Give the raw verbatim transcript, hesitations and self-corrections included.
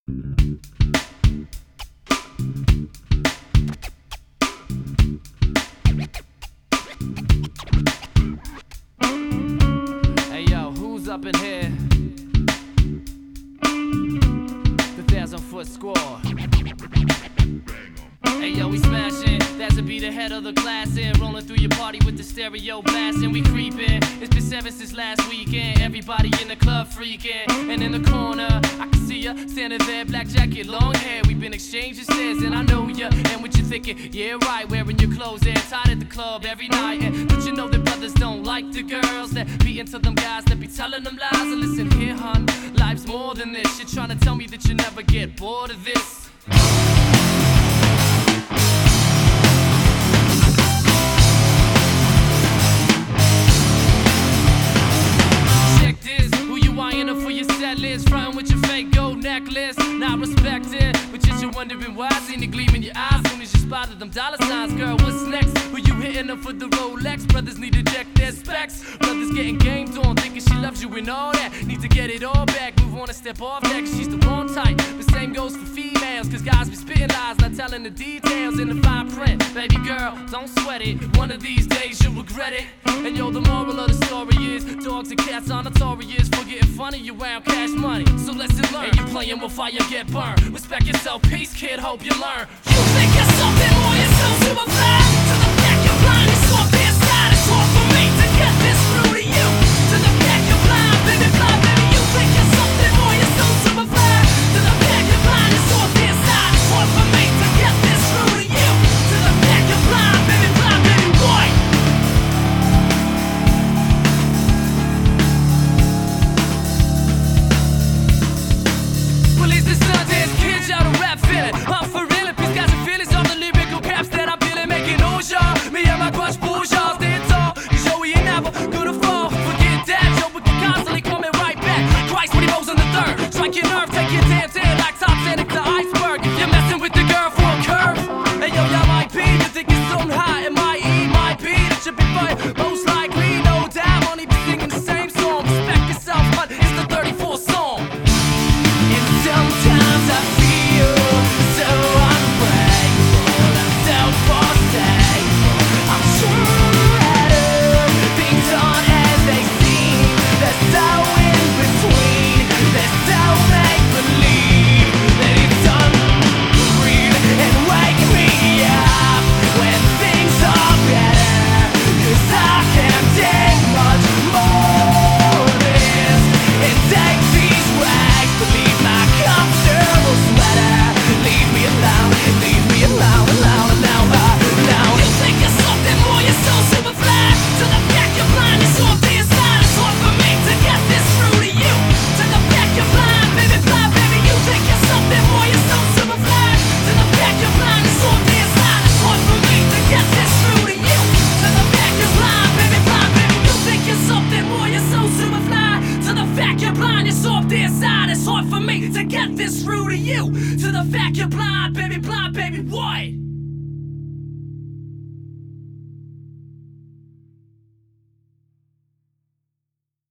Hey yo, who's up in here? The thousand foot squad. Hey yo, we smashing. That's to be the head of the class and rolling through your party with the stereo blasting. We creeping. It's been seven since last weekend. Everybody in the club freaking. And in the corner, I can see ya standing there, black jacket, long hair. We've been exchanging stares, and I know ya. And what you thinking? Yeah, right. Wearing your clothes and tied at the club every night. And don't you know that brothers don't like the girls that be into them guys that be telling them lies? And listen here, hun, life's more than this. You're trying to tell me that you never get bored of this. Frontin' with your fake gold necklace, not respected, but just you're wondering why. Seen the gleam in your eyes soon as you spotted them dollar signs. Girl, what's next? Who you hitting them for the Rolex? Brothers need to check their specs. Brothers getting gamed on, thinking she loves you and all that. Need to get it all back, move on and step off that, cause she's the wrong type. The same goes for females, cause guys be spitting lies, not telling the details in the fine print. Baby girl, don't sweat it, one of these days you'll regret it. And yo, the moral of the story is, dogs and cats are notorious for getting funny, you around cash money. So lesson learned, and you playing with fire, get burned. Respect yourself, peace kid, hope you learn. You think you're something more, you're so super fly. To the back you're blind, it's soft inside. It's hard for me to get this through to you. To the back you're blind, baby, blind, baby. You think you're something more, you're so super fly. To the back you're blind, it's soft inside. It's hard for me to get this through to you. To the back you're blind, baby, blind, baby, boy. Police the Sundance kids, y'all the rap feeling. I'm for real, if these guys are feelings of the lyrical caps that I'm feeling, making all y'all. Me and my crush bourgeois stand tall. You show we ain't never gonna fall. Forget that, yo, we can constantly coming right back. Christ when he rolls on the third. Strike your nerve, take your damn damn like Titanic to iceberg. If you're messing with the girl for a curve. And yo, y'all might be, you think it's something high. It might E, might be, that should be fun. Most likely, no doubt, only be singing the same song. Respect yourself, but it's the thirty-fourth song. And sometimes I feel so ungrateful, I'm so unstable. I'm sure things aren't as they seem. They're so in between, they're so make-believe that it's unreal. And wake me up when things are better, cause I can't take much more of this. It takes these rags, believe my comfortable sweater. Leave me alone, leave me alone, alone, alone, alone. You think you're something more, you're so super fly. To the back you're blind, you're soft inside. It's hard for me to get this through to you. To the back you're blind, baby, blind, baby. You think you're something more, you're so super fly. To the back you're blind, you're soft inside. It's hard for me to get this through to you. To the back you're blind, baby, blind, baby. You think you're something more, you're so super fly. To the fact you're blind, you're soft inside. It's hard for me to get this through to you. To the fact you're blind, baby, blind, baby, what?